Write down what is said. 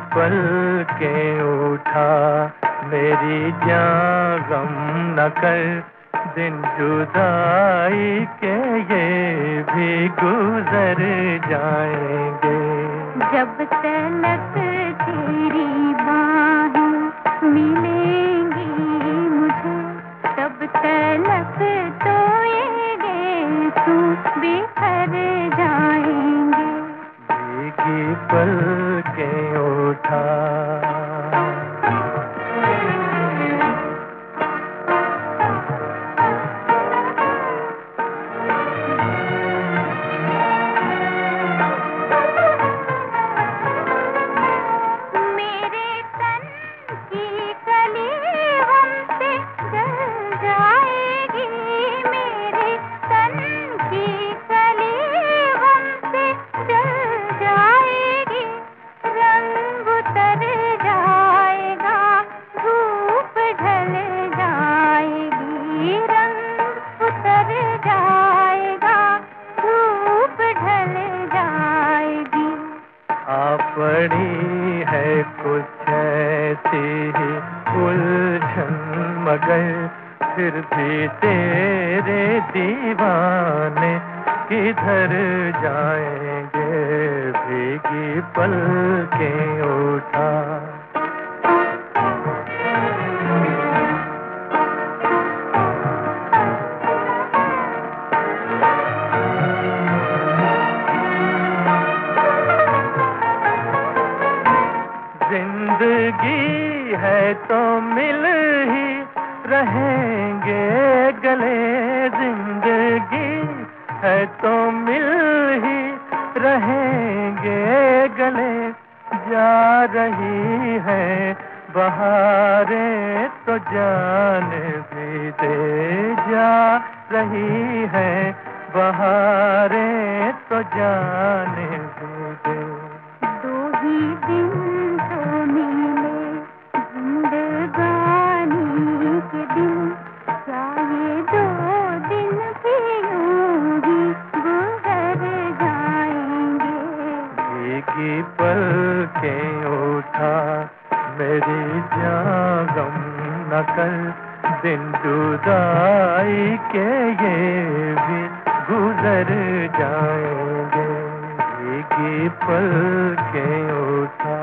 पल के उठा मेरी जान गम न कर, दिन जुदाई के ये भी गुजर जाएंगे। जब तलक तेरी बाहें मिलेंगी मुझे, तब तलक तो ये गेसू बिखर जाएंगे। भीगी पलकें उठा पड़ी है कुछ ऐसी ही उलझन, मगर फिर भी तेरे दीवाने किधर जाएंगे। भीगी पलकें उठा जिंदगी है तो मिल ही रहेंगे गले, जिंदगी है तो मिल ही रहेंगे गले। जा रही है बहारें तो जान भी दे, जा रही है बहारें तो जान भी दे। दो ही दिन की पलकें उठा मेरी जान गम न कर, दिन जुदाई के ये भी गुजर जाएंगे। भीगी पलकें उठा